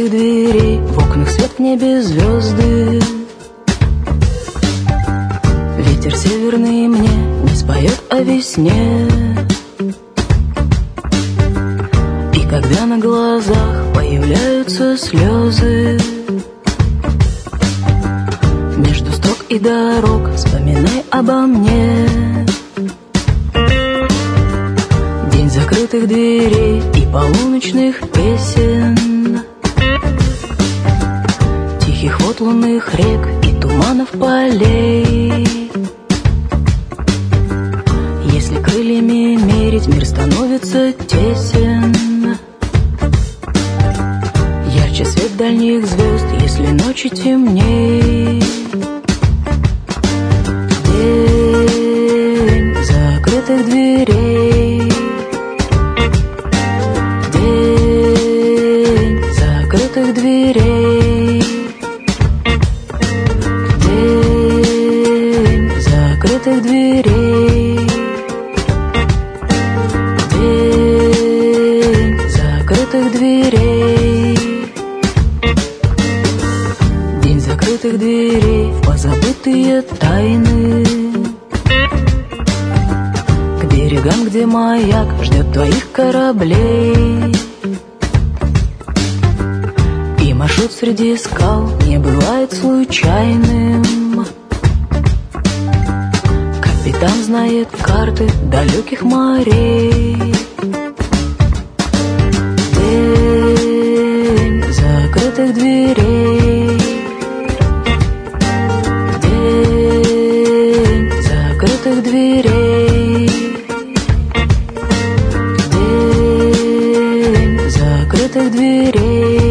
закрытых дверей, в окнах свет, в небе звезды. Ветер северный мне не споет о весне. И когда на глазах появляются слезы, между строк и дорог вспоминай обо мне. День закрытых дверей и полуночных песен, тихих вод лунных рек и туманов полей. Если крыльями мерить, мир становится тесен. Ярче свет дальних звезд, если ночи темней. День закрытых дверей, день закрытых дверей, день закрытых дверей, день закрытых дверей. День закрытых дверей в позабытые тайны, к берегам, где маяк ждет твоих кораблей. И маршрут среди скал не бывает случайным. Капитан знает карты далеких морей. День закрытых дверей, день закрытых дверей, день закрытых дверей,